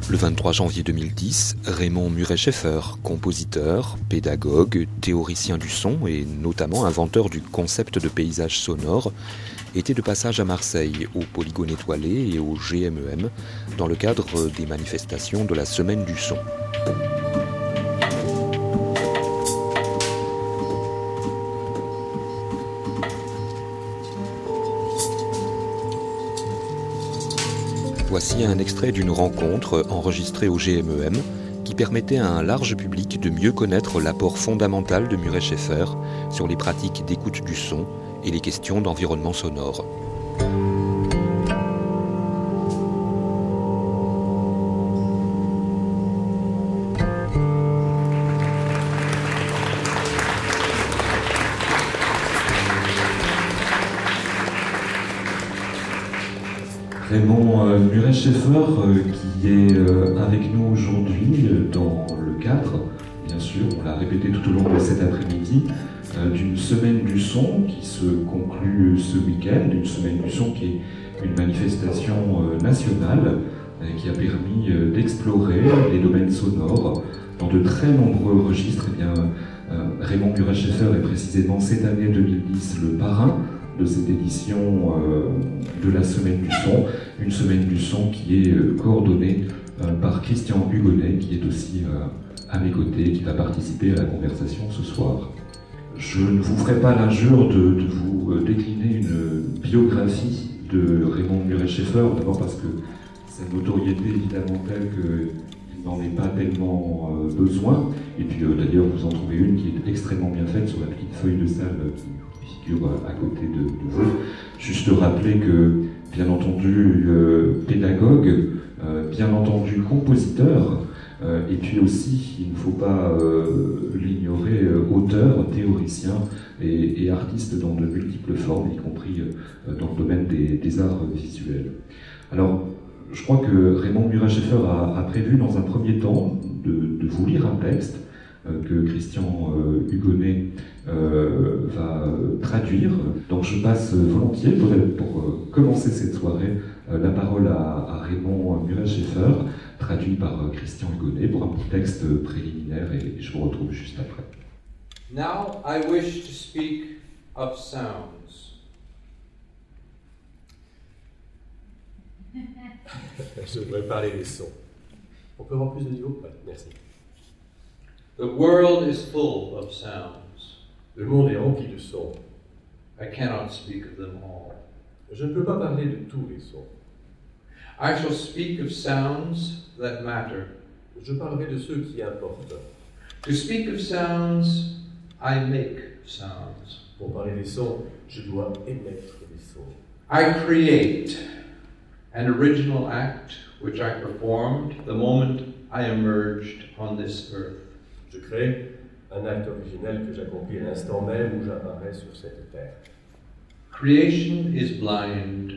Le 23 janvier 2010, Raymond Muret-Scheffer, compositeur, pédagogue, théoricien du son et notamment inventeur du concept de paysage sonore, était de passage à Marseille, au Polygone étoilé et au GMEM, dans le cadre des manifestations de la Semaine du son. Voici un extrait d'une rencontre enregistrée au GMEM qui permettait à un large public de mieux connaître l'apport fondamental de Muret-Scheffer sur les pratiques d'écoute du son et les questions d'environnement sonore. Raymond Muret-Scheffer qui est avec nous aujourd'hui dans le cadre, bien sûr, on l'a répété tout au long de cet après-midi, d'une semaine du son qui se conclut ce week-end, une semaine du son qui est une manifestation nationale qui a permis d'explorer les domaines sonores dans de très nombreux registres. Eh bien, Raymond Muret-Scheffer est précisément cette année 2010 le parrain de cette édition de la Semaine du Son, une Semaine du Son qui est coordonnée par Christian Hugonnet, qui est aussi à mes côtés, qui va participer à la conversation ce soir. Je ne vous ferai pas l'injure de vous décliner une biographie de Raymond Muret-Scheffer, d'abord parce que sa notoriété est évidemment telle qu'il n'en est pas tellement besoin, et puis d'ailleurs vous en trouvez une qui est extrêmement bien faite sur la petite feuille de salle qui figure à côté de vous. Juste rappeler que, bien entendu, pédagogue, bien entendu compositeur, et puis aussi, il ne faut pas l'ignorer, auteur, théoricien et artiste dans de multiples formes, y compris dans le domaine des arts visuels. Alors, je crois que Raymond Muret-Scheffer a prévu dans un premier temps de vous lire un texte que Christian Hugonnet va traduire. Donc je passe volontiers, pour commencer cette soirée, la parole à Raymond Muret-Scheffer, traduit par Christian Hugonnet, pour un petit texte préliminaire, et je vous retrouve juste après. Now I wish to speak of sounds. Je voudrais parler des sons. On peut avoir plus de niveau? Ouais, merci. The world is full of sounds. Le monde est rempli de sons. I cannot speak of them all. Je ne peux pas parler de tous les sons. I shall speak of sounds that matter. Je parlerai de ceux qui importent. To speak of sounds, I make sounds. Pour parler des sons, je dois émettre des sons. I create an original act which I performed the moment I emerged on this earth. Je crée un acte originel que j'accomplis à l'instant même où j'apparais sur cette terre. Creation is blind.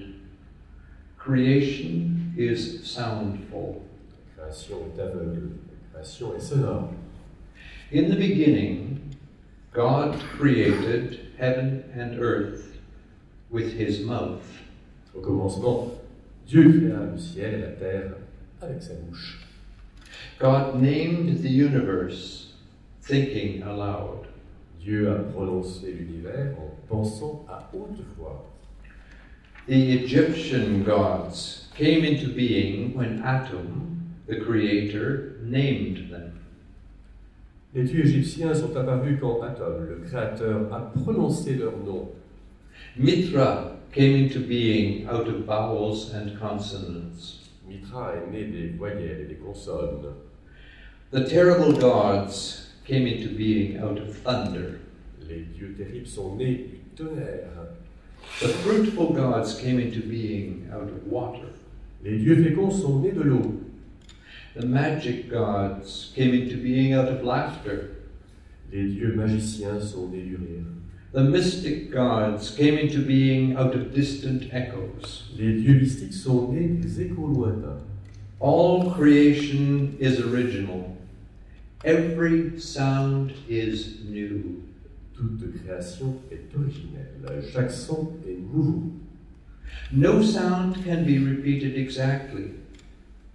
Creation is soundful. La création est aveugle. La création est sonore. In the beginning, God created heaven and earth with his mouth. Au commencement, Dieu créa le ciel et la terre avec sa bouche. God named the universe, thinking aloud. Dieu a prononcé l'univers en pensant à haute voix. The Egyptian gods came into being when Atum, the creator, named them. Les dieux égyptiens sont apparus quand Atum, le créateur, a prononcé leur nom. Mitra came into being out of vowels and consonants. Mitra est né des voyelles et des consonnes. The terrible gods came into being out of thunder. Les dieux terribles sont nés du tonnerre. The fruitful gods came into being out of water. Les dieux féconds sont nés de l'eau. The magic gods came into being out of laughter. Les dieux magiciens sont nés du rire. The mystic gods came into being out of distant echoes. Les dieux mystiques sont nés des échos lointains. All creation is original. Every sound is new. Toute création est originelle. Chaque son est nouveau. No sound can be repeated exactly.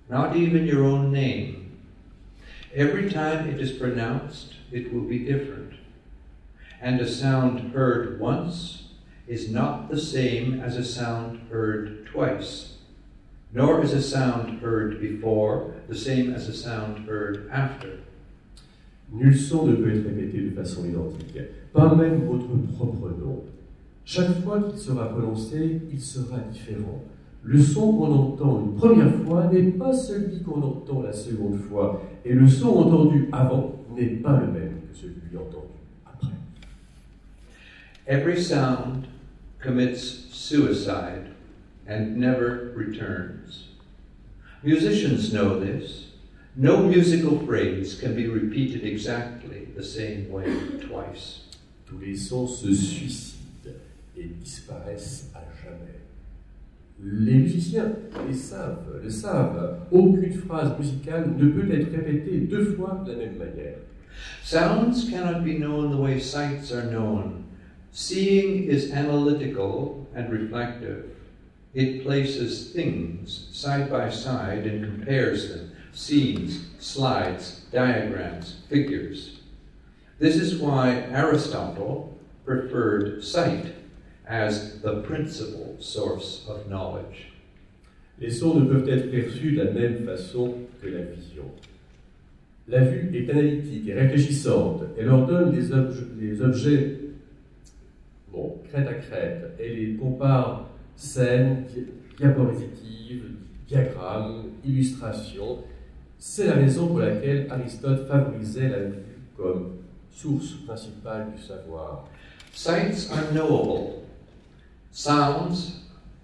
not even your own name. Every time it is pronounced, it will be different. And a sound heard once is not the same as a sound heard twice, nor is a sound heard before the same as a sound heard after. Nul son ne peut être répété de façon identique, pas même votre propre nom. Chaque fois qu'il sera prononcé, il sera différent. Le son qu'on entend une première fois n'est pas celui qu'on entend la seconde fois, et le son entendu avant n'est pas le même que celui entendu après. Every sound commits suicide and never returns. Musicians know this. No musical phrase can be repeated exactly the same way twice. Tous les sons se suicident et disparaissent à jamais. Les musiciens le savent. Aucune phrase musicale ne peut être répétée deux fois de la même manière. Sounds cannot be known the way sights are known. Seeing is analytical and reflective. It places things side by side and compares them. Scenes, slides, diagrams, figures. This is why Aristotle preferred sight as the principal source of knowledge. Les sons ne peuvent être perçus de la même façon que la vision. La vue est analytique et réfléchissante. Elle ordonne les objets crête à crête. Elle les compare scènes, diapositives, diagrammes, illustrations. C'est la raison pour laquelle Aristote favorisait la vue comme source principale du savoir. Sights are knowable. Sights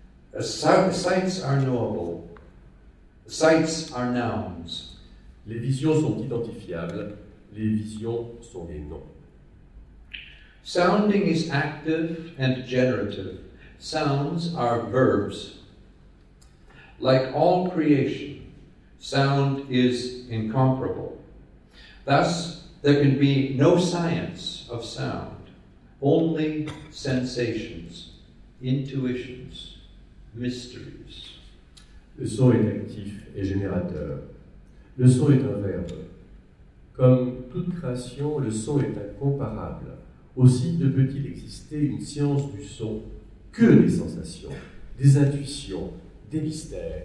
are knowable. Sights are nouns. Les visions sont identifiables. Les visions sont des noms. Sounding is active and generative. Sounds are verbs. Like all creation, sound is incomparable. Thus, there can be no science of sound, only sensations, intuitions, mysteries. Le son est actif et générateur. Le son est un verbe. Comme toute création, le son est incomparable. Aussi ne peut-il exister une science du son que des sensations, des intuitions, des mystères.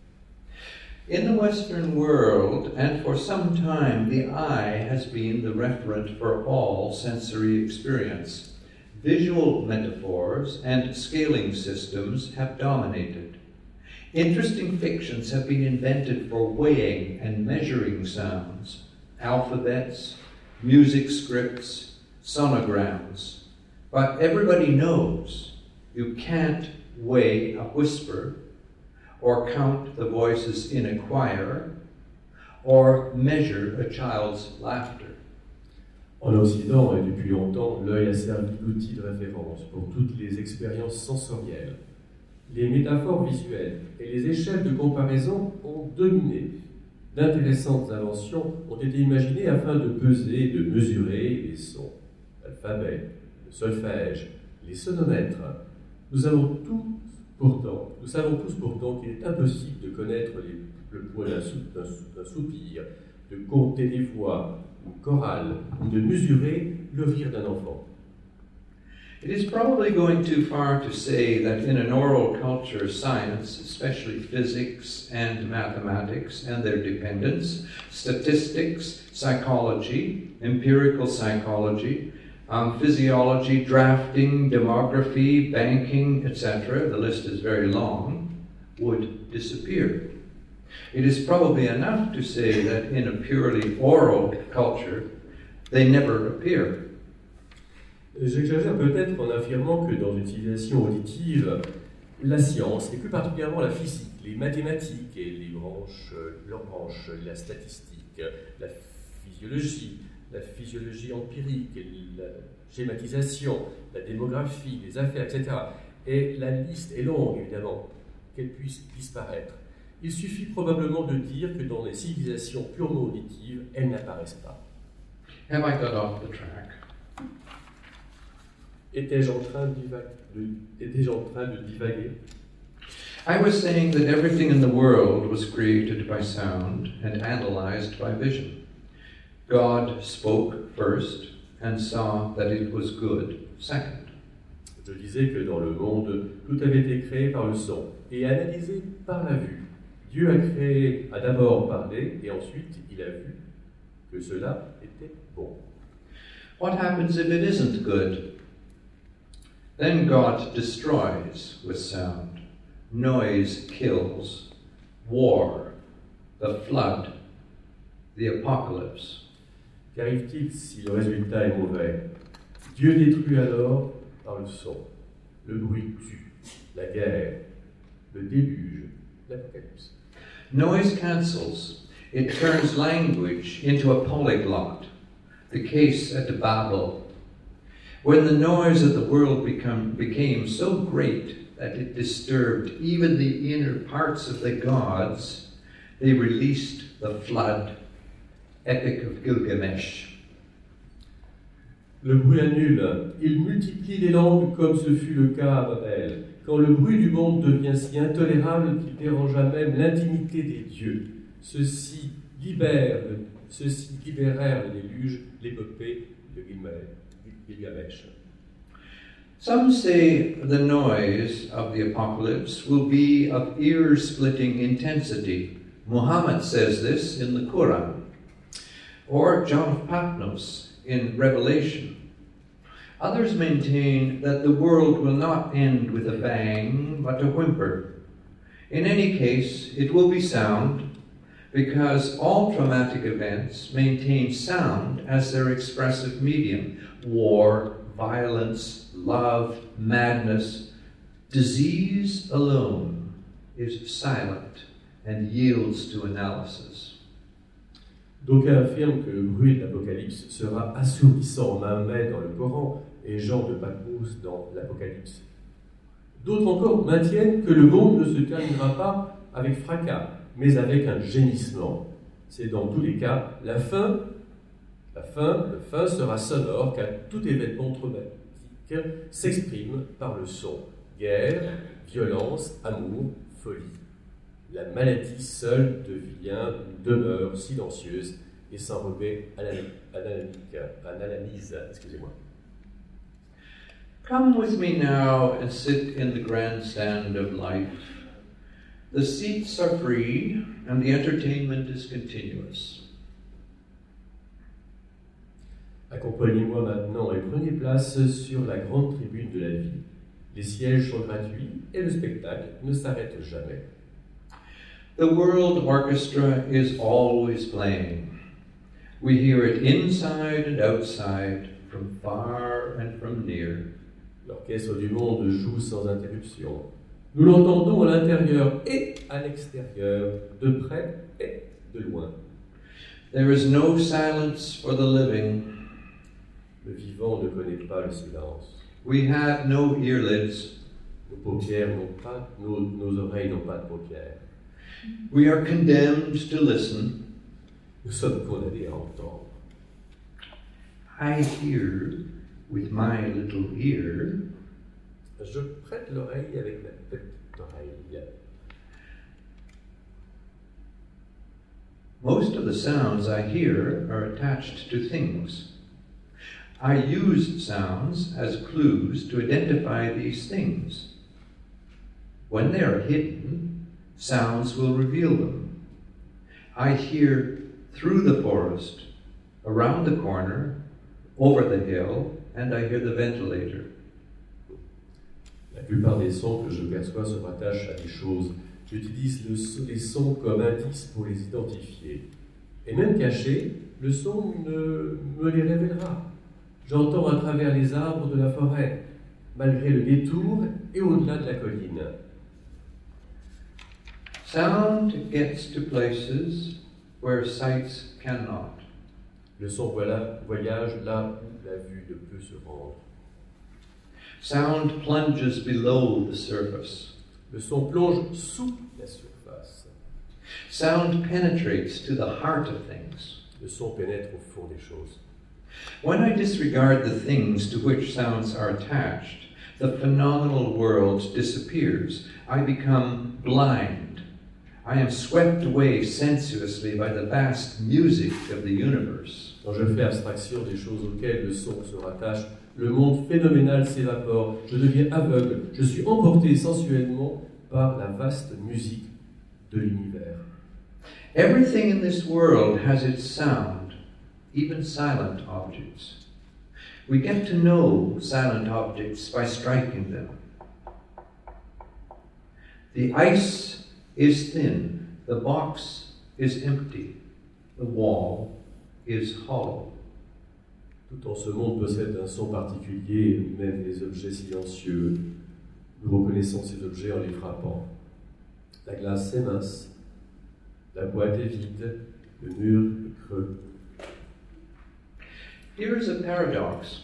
In the Western world, and for some time, the eye has been the referent for all sensory experience. Visual metaphors and scaling systems have dominated. Interesting fictions have been invented for weighing and measuring sounds, alphabets, music scripts, sonograms. But everybody knows you can't weigh a whisper, or count the voices in a choir, or measure a child's laughter. En Occident, et depuis longtemps, l'œil a servi d'outil de référence pour toutes les expériences sensorielles. Les métaphores visuelles et les échelles de comparaison ont dominé. D'intéressantes inventions ont été imaginées afin de peser et de mesurer les sons. L'alphabet, le solfège, les sonomètres. Nous savons tous pourtant qu'il est impossible de connaître le poids d'un soupir, de compter les voix, une chorale, ou de mesurer le rire d'un enfant. It is probably going too far to say that in an oral culture, science, especially physics and mathematics and their dependents, statistics, psychology, empirical psychology, physiology, drafting, demography, banking, etc., the list is very long, would disappear. It is probably enough to say that in a purely oral culture, they never appear. J'exagère peut-être en affirmant que dans une civilisation auditive, la science, et plus particulièrement la physique, les mathématiques et leurs branches, la statistique, la physiologie empirique, la schématisation, la démographie, les affaires, etc. Et la liste est longue, évidemment, qu'elle puisse disparaître. Il suffit probablement de dire que dans les civilisations purement auditives, elles n'apparaissent pas. Have I got off the track? Étais-je en train de divaguer? I was saying that everything in the world was created by sound and analyzed by vision. God spoke first and saw that it was good second. Je disais que dans le monde, tout avait été créé par le son et analysé par la vue. Dieu a d'abord parlé et ensuite il a vu que cela était bon. What happens if it isn't good? Then God destroys with sound. Noise kills. War, the flood, the apocalypse. Qu'arrive-t-il si le résultat est mauvais? Dieu détruit alors par le son. Le bruit tue. La guerre, le déluge, l'apocalypse. Noise cancels. It turns language into a polyglot. The case at Babel. When the noise of the world became so great that it disturbed even the inner parts of the gods, they released the flood, Epic of Gilgamesh. Le bruit annule. Il multiplie les langues comme ce fut le cas à Babel, quand le bruit du monde devient si intolérable qu'il dérangea même l'intimité des dieux. Ceux-ci libérèrent le déluge, l'épopée de Gilgamesh. Some say the noise of the apocalypse will be of ear-splitting intensity. Muhammad says this in the Quran, or John of Patmos in Revelation. Others maintain that the world will not end with a bang, but a whimper. In any case, it will be sound, because all traumatic events maintain sound as their expressive medium. War, violence, love, madness. Disease alone is silent and yields to analysis. D'aucuns affirment que le bruit de l'Apocalypse sera assourdissant. Mahomet dans le Coran et Jean de Patmos dans l'Apocalypse. D'autres encore maintiennent que le monde ne se terminera pas avec fracas, mais avec un gémissement. C'est dans tous les cas le fin sera sonore, car tout événement traumatique s'exprime par le son. Guerre, violence, amour, folie. La maladie seule devient une demeure silencieuse et sans remet à l'analyse. Excusez-moi. Come with me now and sit in the grandstand of life. The seats are free and the entertainment is continuous. Accompagnez-moi maintenant et prenez place sur la grande tribune de la vie. Les sièges sont gratuits et le spectacle ne s'arrête jamais. The World Orchestra is always playing. We hear it inside and outside, from far and from near. L'orchestre du monde joue sans interruption. Nous l'entendons à l'intérieur et à l'extérieur, de près et de loin. There is no silence for the living. Le vivant ne connaît pas le silence. We have no earlids. Nos paupières n'ont pas, nos oreilles n'ont pas de paupières. We are condemned to listen. Nous sommes condamnés à entendre. I hear with my little ear. Je prête l'oreille avec ma petite oreille. Most of the sounds I hear are attached to things. I use sounds as clues to identify these things. When they are hidden, sounds will reveal them. I hear through the forest, around the corner, over the hill, and I hear the ventilator. La plupart des sons que je perçois se rattachent à des choses. J'utilise les sons comme indice pour les identifier. Et même caché, le son me les révélera. J'entends à travers les arbres de la forêt, malgré le détour et au-delà de la colline. Sound gets to places where sights cannot. Le son voyage là où la vue ne peut se rendre. Sound plunges below the surface. Le son plonge sous la surface. Sound penetrates to the heart of things. Le son pénètre au fond des choses. When I disregard the things to which sounds are attached, The phenomenal world disappears. I become blind. I am swept away sensuously by the vast music of the universe. Quand je fais abstraction des choses auxquelles le son se rattache, le monde phénoménal s'évapore, je deviens aveugle, je suis emporté sensuellement par la vaste musique de l'univers. Everything in this world has its sound, even silent objects. We get to know silent objects by striking them. The ice is thin, the box is empty, the wall is hollow. Tout en ce monde possède un son particulier, même les objets silencieux. Nous reconnaissons ces objets en les frappant. La glace est mince, la boîte est vide, le mur est creux. Here is a paradox.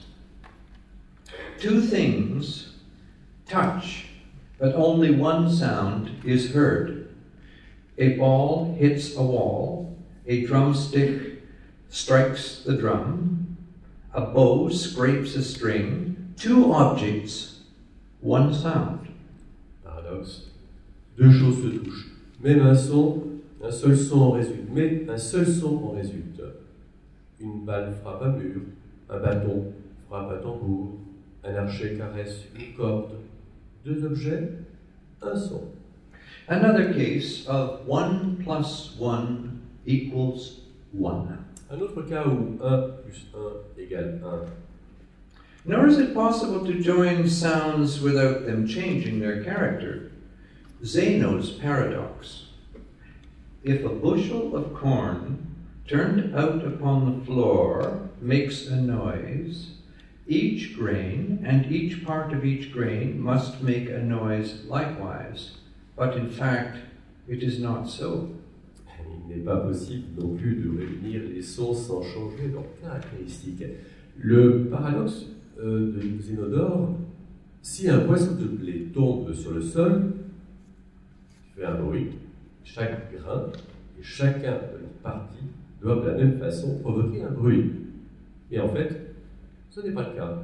Two things touch, but only one sound is heard. A ball hits a wall, a drumstick strikes the drum, a bow scrapes a string, two objects, one sound. Paradoxe. Deux choses se touchent. Même un seul son en résulte. Mais un seul son en résulte. Une balle frappe un mur, un bâton frappe un tambour, un archet caresse une corde. Deux objets, un son. Another case of 1 + 1 equals 1. Un autre cas où 1 plus 1 égale 1. Nor is it possible to join sounds without them changing their character. Zeno's paradox. If a bushel of corn turned out upon the floor makes a noise, each grain and each part of each grain must make a noise likewise. But in fact, it is not so. Il n'est pas possible non plus de réunir les sons sans changer leurs caractéristiques. Le paradoxe de Zénodore, si un poisson de blé tombe sur le sol, il fait un bruit, chaque grain et chacun de leurs parties doivent de la même façon provoquer un bruit. Et en fait, ce n'est pas le cas.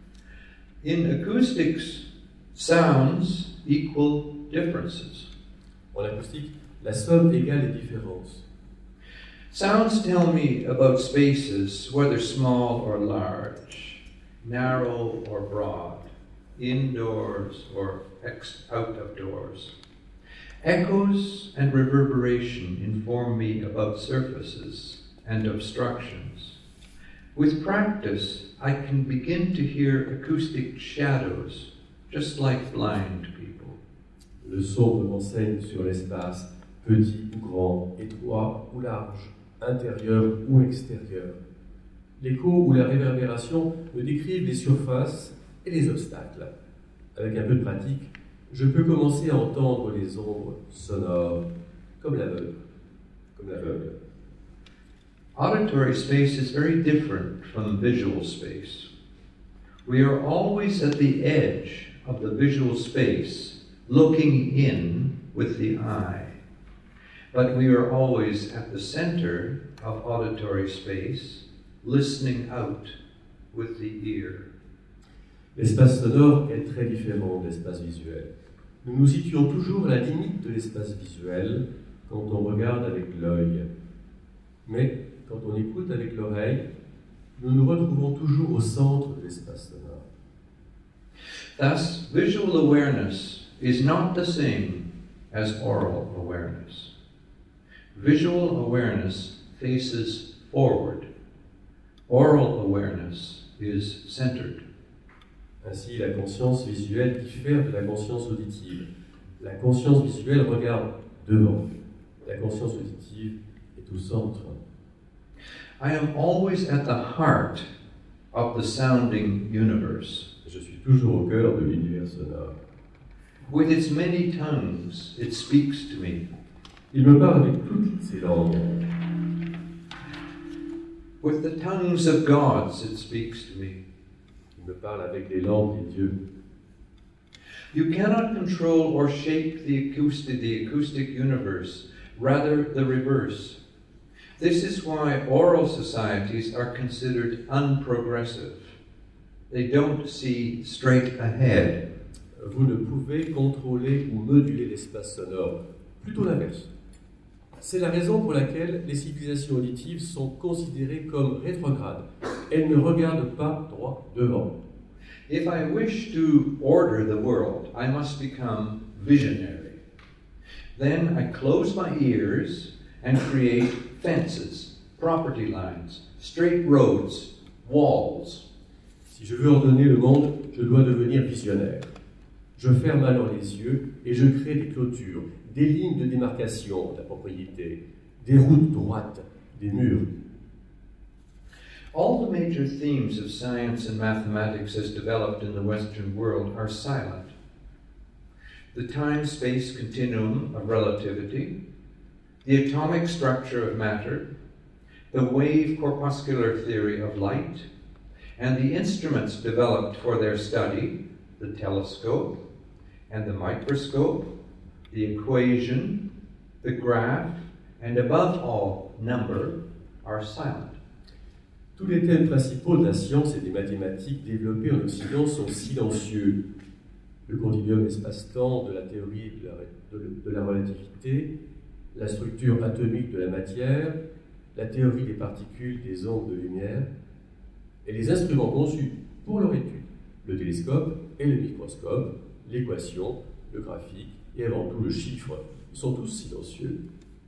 In acoustics, sounds equal differences. En acoustique, la somme égale les différences. Sounds tell me about spaces, whether small or large, narrow or broad, indoors or out of doors. Echoes and reverberation inform me about surfaces and obstructions. With practice, I can begin to hear acoustic shadows, just like blind people. Le son me renseigne sur l'espace, petit ou grand, étroit ou large, intérieur ou extérieur. L'écho ou la réverbération me décrivent les surfaces et les obstacles. Avec un peu de pratique, je peux commencer à entendre les ombres sonores comme l'aveugle. Auditory space is very different from visual space. We are always at the edge of the visual space, looking in with the eye. But we are always at the center of auditory space, listening out with the ear. L'espace sonore est très différent de l'espace visuel. Nous nous situons toujours à la limite de l'espace visuel quand on regarde avec l'œil. Mais quand on écoute avec l'oreille, nous nous retrouvons toujours au centre de l'espace sonore. Thus, visual awareness is not the same as oral awareness. Visual awareness faces forward. Oral awareness is centered. Ainsi, la conscience visuelle diffère de la conscience auditive. La conscience visuelle regarde devant. La conscience auditive est au centre. I am always at the heart of the sounding universe. Je suis toujours au cœur de l'univers sonore. With its many tongues, it speaks to me. Il me parle avec toutes ces langues. With the tongues of gods, it speaks to me. Il me parle avec les langues des dieux. You cannot control or shape the acoustic universe, rather the reverse. This is why oral societies are considered unprogressive. They don't see straight ahead. Vous ne pouvez contrôler ou moduler l'espace sonore, plutôt l'inverse. C'est la raison pour laquelle les civilisations auditives sont considérées comme rétrogrades. Elles ne regardent pas droit devant. If I wish to order the world, I must become visionary. Then I close my ears and create fences, property lines, straight roads, walls. Si je veux ordonner le monde, je dois devenir visionnaire. Je ferme alors les yeux et je crée des clôtures, des lignes de démarcation de la propriété, des routes droites, des murs. All the major themes of science and mathematics as developed in the Western world are silent. The time-space continuum of relativity, the atomic structure of matter, the wave corpuscular theory of light, and the instruments developed for their study, the telescope and the microscope, the equation, the graph, and above all, number, are silent. Tous les thèmes principaux de la science et des mathématiques développés en Occident sont silencieux. Le continuum espace-temps de la théorie de la relativité, la structure atomique de la matière, la théorie des particules, des ondes de lumière, et les instruments conçus pour leur étude, le télescope et le microscope, l'équation, le graphique et avant tout le chiffre, sont tous silencieux.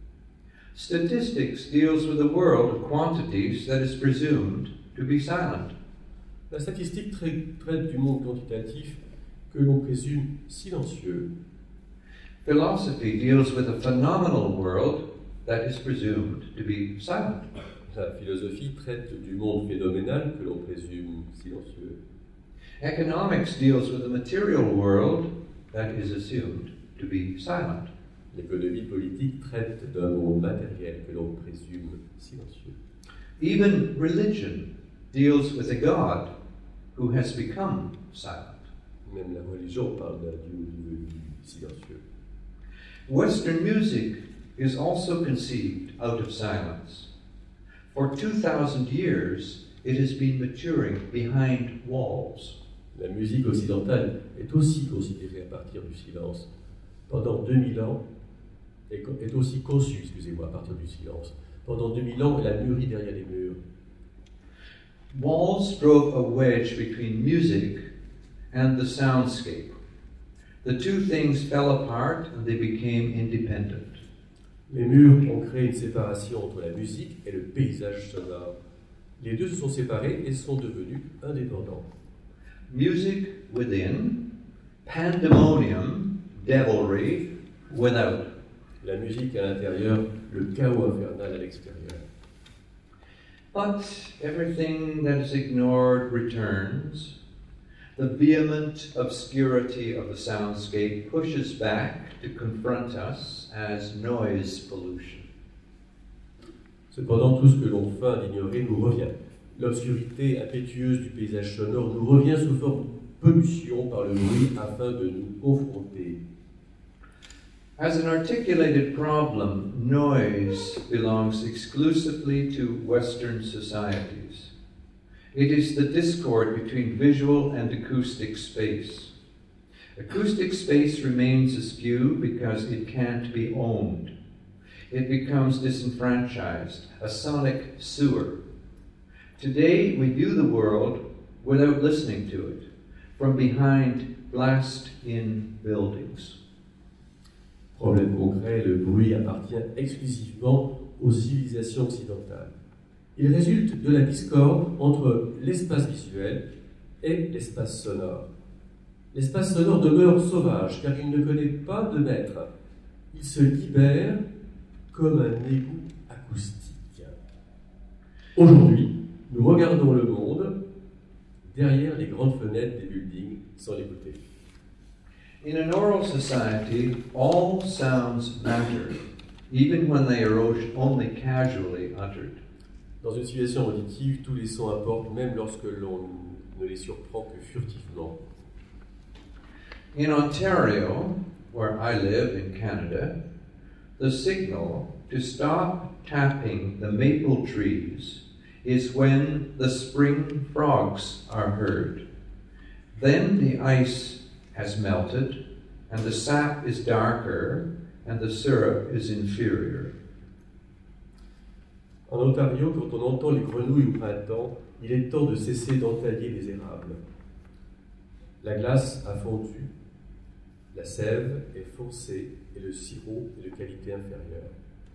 Statistics deals with a world of quantities that is presumed to be silent. La statistique traite du monde quantitatif que l'on présume silencieux. Philosophy deals with a phenomenal world that is presumed to be silent. La philosophie traite du monde phénoménal que l'on présume silencieux. Economics deals with a material world that is assumed to be silent. L'économie politique traite d'un monde matériel que l'on présume silencieux. Even religion deals with a God who has become silent. Même la religion parle d'un Dieu devenu silencieux. Western music is also conceived out of silence. For 2,000 years, it has been maturing behind walls. La musique occidentale est aussi considérée à partir du silence. Pendant 2000 ans, est aussi conçue, à partir du silence. Pendant 2000 ans, elle a mûri derrière les murs. Walls drove a wedge between music and the soundscape. The two things fell apart and they became independent. Les murs ont créé une séparation entre la musique et le paysage sonore. Les deux se sont séparés et sont devenus indépendants. Music within, pandemonium, devilry without. La musique à l'intérieur, le chaos infernal à l'extérieur. But everything that is ignored returns. The vehement obscurity of the soundscape pushes back to confront us as noise pollution. Cependant, tout ce que l'on feint d'ignorer nous revient. L'obscurité impétueuse du paysage sonore nous revient sous forme de pollution par le bruit afin de nous confronter. As an articulated problem, noise belongs exclusively to Western societies. It is the discord between visual and acoustic space. Acoustic space remains askew because it can't be owned. It becomes disenfranchised, a sonic sewer. Today we view the world without listening to it, from behind glassed-in buildings. Problème concret, le bruit appartient exclusivement aux civilisations occidentales. Il résulte de la discorde entre l'espace visuel et l'espace sonore. L'espace sonore demeure sauvage car il ne connaît pas de maître. Il se libère comme un égout acoustique. Aujourd'hui, nous regardons le monde derrière les grandes fenêtres des buildings sans l'écouter. In an oral society, all sounds matter, even when they are only casually uttered. Dans une civilisation auditive, tous les sons importent, même lorsque l'on ne les surprend que furtivement. In Ontario, where I live in Canada, the signal to stop tapping the maple trees is when the spring frogs are heard. Then the ice has melted, and the sap is darker, and the syrup is inferior. En Ontario, quand on entend les grenouilles au printemps, il est temps de cesser d'entailler les érables. La glace a fondu, la sève est foncée et le sirop est de qualité inférieure.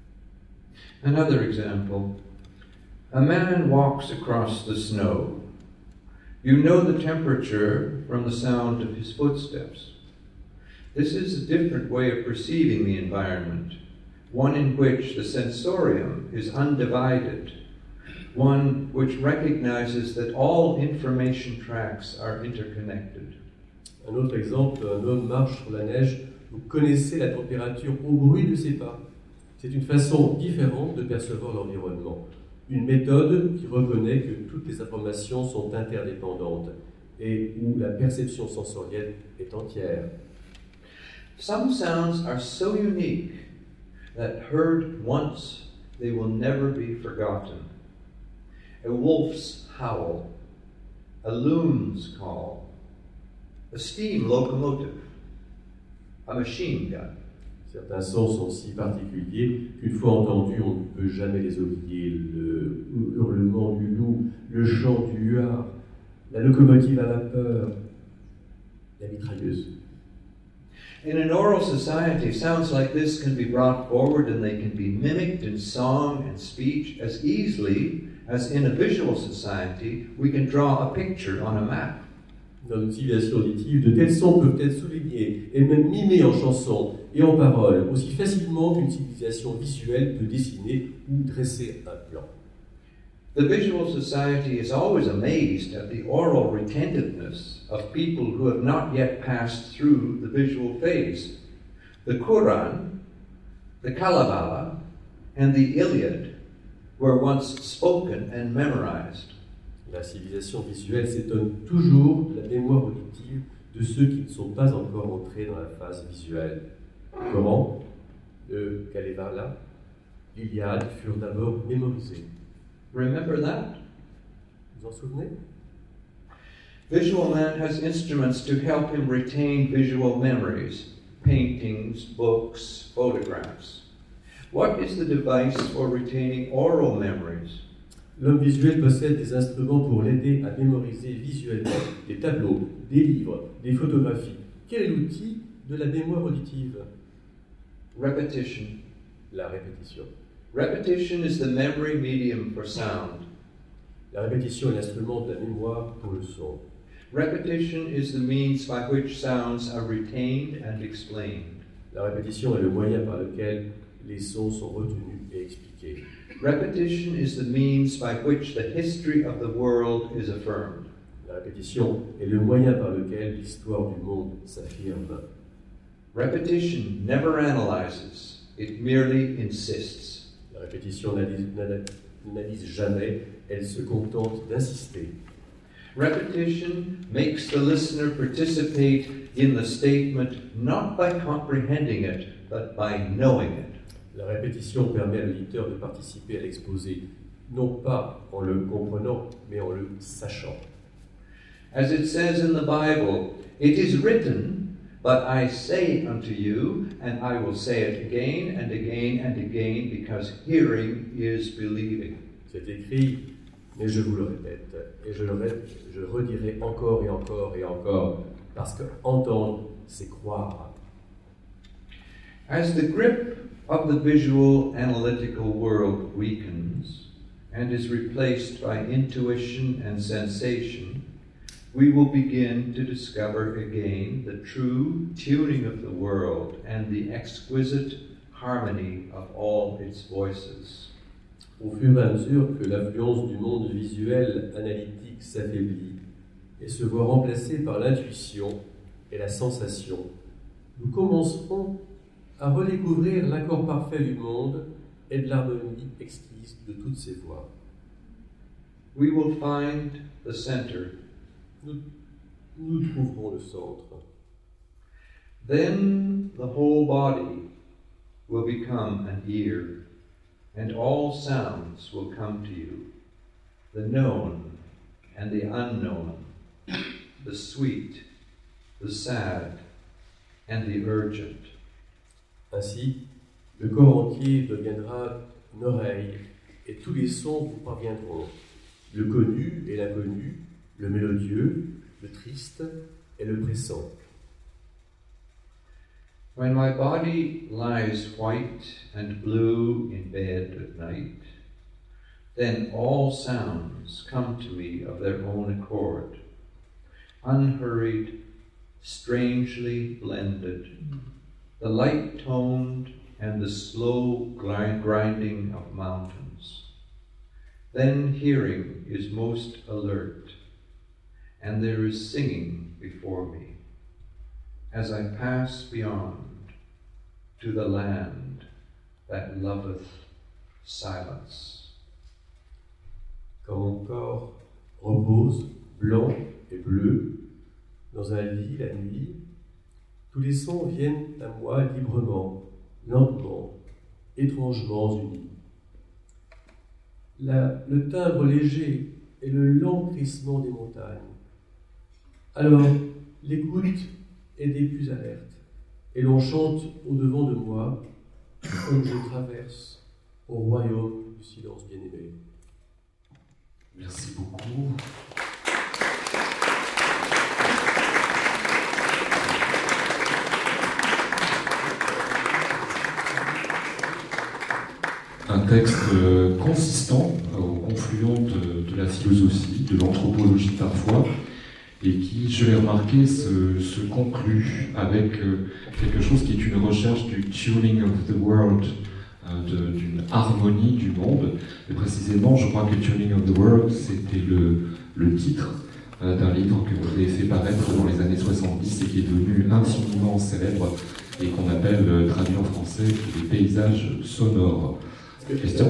Another example. A man walks across the snow. You know the temperature from the sound of his footsteps. This is a different way of perceiving the environment, one in which the sensorium is undivided, one which recognizes that all information tracks are interconnected. Un autre exemple, un homme marche sur la neige, vous connaissez la température au bruit de ses pas. C'est une façon différente de percevoir l'environnement. Une méthode qui reconnaît que toutes les informations sont interdépendantes et où la perception sensorielle est entière. Some sounds are so unique that heard once, they will never be forgotten. A wolf's howl, a loon's call, a steam locomotive, a machine gun. Certains sons sont si particuliers qu'une fois entendus, on ne peut jamais les oublier. Le hurlement du loup, le chant du huard, la locomotive à vapeur, la mitrailleuse. In an oral society, sounds like this can be brought forward and they can be mimicked in song and speech as easily as in a visual society we can draw a picture on a map. Dans une civilisation auditive, de tels sons peuvent être soulignés et même mimés en chansons et en paroles, aussi facilement qu'une civilisation visuelle peut dessiner ou dresser un plan. The visual society is always amazed at the oral retentiveness of people who have not yet passed through the visual phase. The Quran, the Kalevala, and the Iliad were once spoken and memorized. La civilisation visuelle s'étonne toujours de la mémoire auditive de ceux qui ne sont pas encore entrés dans la phase visuelle. Comment le Kalevala, l'Iliade furent d'abord mémorisés. Remember that? Vous en souvenez? Visual man has instruments to help him retain visual memories, paintings, books, photographs. What is the device for retaining oral memories? L'homme visuel possède des instruments pour l'aider à mémoriser visuellement des tableaux, des livres, des photographies. Quel est l'outil de la mémoire auditive? Repetition. La répétition. Repetition is the memory medium for sound. La répétition est l'instrument de la mémoire pour le son. Repetition is the means by which sounds are retained and explained. La répétition est le moyen par lequel les sons sont retenus et expliqués. Repetition is the means by which the history of the world is affirmed. La répétition est le moyen par lequel l'histoire du monde s'affirme. Repetition never analyzes, it merely insists. La répétition n'analyse jamais, elle se contente d'insister. Repetition makes the listener participate in the statement not by comprehending it, but by knowing it. La répétition permet à l'auditeur de participer à l'exposé, non pas en le comprenant, mais en le sachant. As it says in the Bible, it is written, but I say unto you, and I will say it again and again and again, because hearing is believing. C'est écrit, mais je vous le répète, et je redirai encore et encore et encore, parce que entendre, c'est croire. As the grip of the visual analytical world weakens and is replaced by intuition and sensation, we will begin to discover again the true tuning of the world and the exquisite harmony of all its voices. Au fur et à mesure que l'influence du monde visuel analytique s'affaiblit et se voit remplacée par l'intuition et la sensation, nous commencerons à redécouvrir l'accord parfait du monde et de l'harmonie exquise de toutes ses voix. We will find the center. Nous trouverons le centre. Then the whole body will become an ear, and all sounds will come to you, the known and the unknown, the sweet, the sad, and the urgent. Ainsi, le corps entier deviendra une oreille, et tous les sons vous parviendront, le connu et l'inconnu, le mélodieux, le triste et le pressant. When my body lies white and blue in bed at night, then all sounds come to me of their own accord, unhurried, strangely blended, the light-toned and the slow grinding of mountains. Then hearing is most alert, and there is singing before me, as I pass beyond to the land that loveth silence. Quand mon corps repose, blanc et bleu, dans un lit la nuit, tous les sons viennent à moi librement, lentement, étrangement unis. Le timbre léger et le lent crissement des montagnes. Alors, l'écoute est des plus alertes, et l'on chante au-devant de moi, comme je traverse au royaume du silence bien-aimé. Merci beaucoup. Un texte consistant, au confluent de la philosophie, de l'anthropologie parfois, et qui, je l'ai remarqué, se conclut avec quelque chose qui est une recherche du tuning of the world, d'une harmonie du monde. Et précisément, je crois que Tuning of the World, c'était le titre d'un livre que vous avez fait paraître dans les années 70 et qui est devenu infiniment célèbre et qu'on appelle, traduit en français, les paysages sonores. Question ?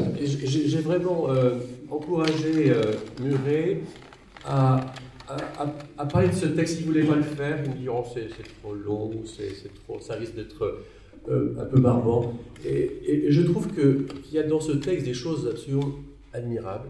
J'ai vraiment encouragé Murray à parler de ce texte. Il ne voulait pas le faire. Il me dit oh, c'est trop long, ça risque d'être un peu barbant. Et je trouve qu'il y a dans ce texte des choses absolument admirables.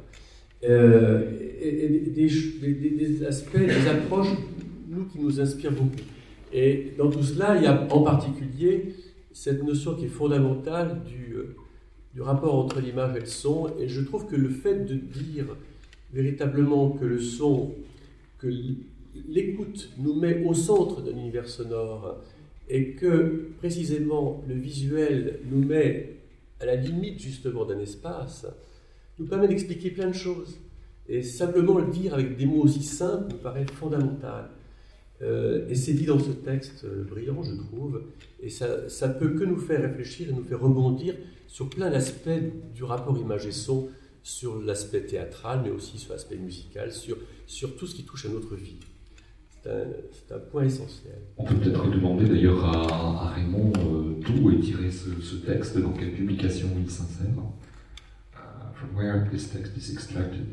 Et des aspects, des approches, nous, qui nous inspirent beaucoup. Et dans tout cela, il y a en particulier cette notion qui est fondamentale du rapport entre l'image et le son. Et je trouve que le fait de dire véritablement que le son, que l'écoute nous met au centre d'un univers sonore et que précisément le visuel nous met à la limite justement d'un espace, nous permet d'expliquer plein de choses. Et simplement le dire avec des mots aussi simples me paraît fondamental. Et c'est dit dans ce texte brillant, je trouve, et ça peut que nous faire réfléchir et nous faire rebondir sur plein d'aspects du rapport image et son, sur l'aspect théâtral, mais aussi sur l'aspect musical, sur tout ce qui touche à notre vie. C'est un point essentiel. On peut peut-être demander d'ailleurs à Raymond d'où est tiré ce texte, dans quelle publication il s'insère. From where this text is extracted.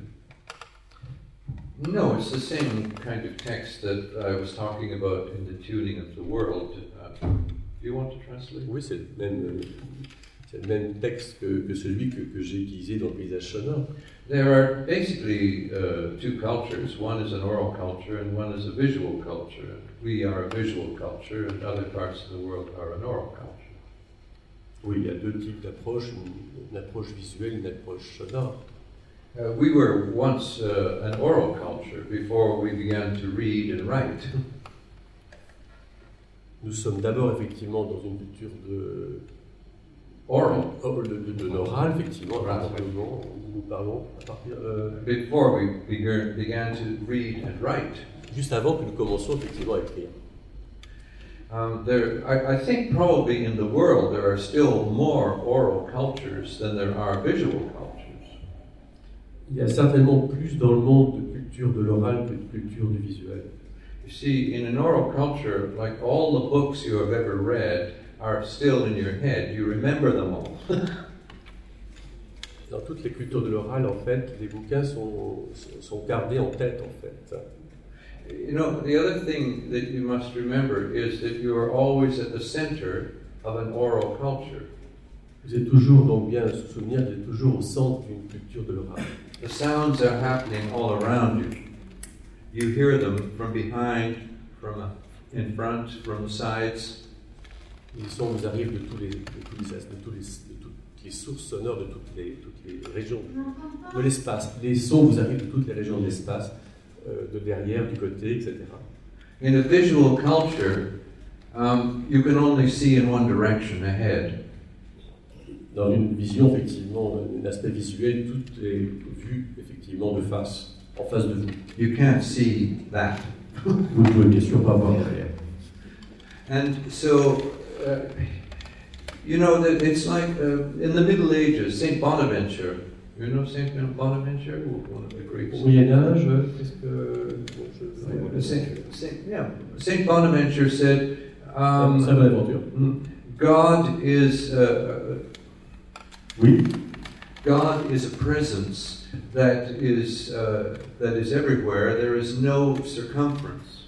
No, it's the same kind of text that I was talking about in the Tuning of the World. Do you want to translate? Oui, c'est le même texte que celui que j'ai utilisé dans le paysage sonore. There are basically two cultures. One is an oral culture and one is a visual culture. We are a visual culture and other parts of the world are an oral culture. Oui, il y a deux types d'approches, une approche visuelle et une approche sonore. We were once an oral culture before we began to read and write. Nous sommes d'abord effectivement dans une culture de l'oral, effectivement, nous parlons à partir before we began to read and write. Juste avant que nous commencions effectivement à écrire. I think probably in the world there are still more oral cultures than there are visual cultures. Il y a certainement plus dans le monde de culture de l'oral que de culture du visuel. You see, in an oral culture, like all the books you have ever read are still in your head. You remember them all. Dans toutes les cultures de l'oral, en fait, les bouquins sont gardés en tête, en fait. You know, the other thing that you must remember is that you are always at the center of an oral culture. Vous êtes toujours, donc bien se souvenir, vous êtes toujours au centre d'une culture de l'oral. The sounds are happening all around you. You hear them from behind, in front, from the sides. Les sons vous arrivent de toutes les sources sonores de toutes les régions de l'espace. Les sons vous arrivent de toutes les régions de l'espace, de derrière, du côté, etc. In a visual culture, you can only see in one direction ahead. Dans une vision, effectivement, un aspect visuel, tout est vu, effectivement, de face, en face de vous. You can't see that. Vous ne pouvez bien sûr pas voir derrière. And so, you know, that it's like in the Middle Ages, Saint Bonaventure. You know Saint Bonaventure, one of the Greeks. Au Moyen-Âge, qu'est-ce que... Saint Bonaventure said, Saint Bonaventure. God is... Oui. God is a presence that is everywhere. There is no circumference.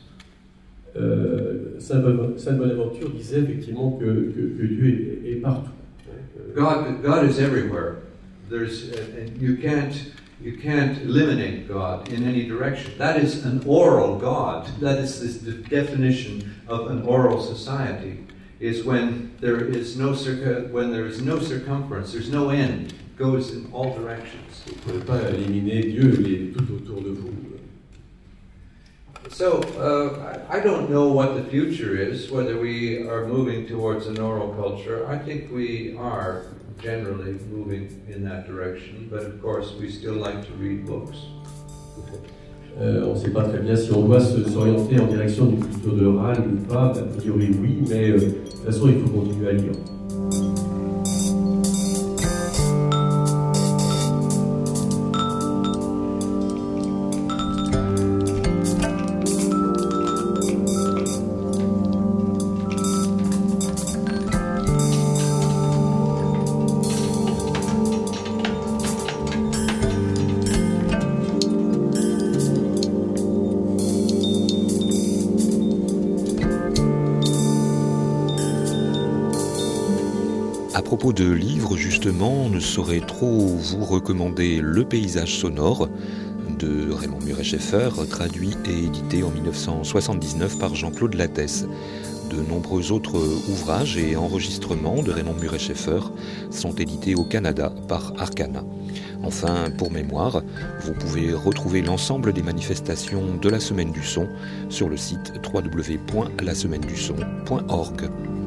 Saint Bonaventure disait effectivement que Dieu est partout. God is everywhere. And you can't eliminate God in any direction. That is an oral God. That is the definition of an oral society. Is when there is no circumference, there's no end. It goes in all directions. Vous ne pouvez pas éliminer Dieu, il est tout autour de vous. So, I don't know what the future is, whether we are moving towards an oral culture. I think we are generally moving in that direction, but of course we still like to read books. On ne sait pas très bien si on doit s'orienter en direction d'une culture de l'oral ou pas. A priori oui, mais de toute façon il faut continuer à lire. À propos de livres, justement, on ne saurait trop vous recommander Le paysage sonore de Raymond Muret-Scheffer, traduit et édité en 1979 par Jean-Claude Lattès. De nombreux autres ouvrages et enregistrements de Raymond Muret-Scheffer sont édités au Canada par Arcana. Enfin, pour mémoire, vous pouvez retrouver l'ensemble des manifestations de la Semaine du Son sur le site www.lasemainedusson.org.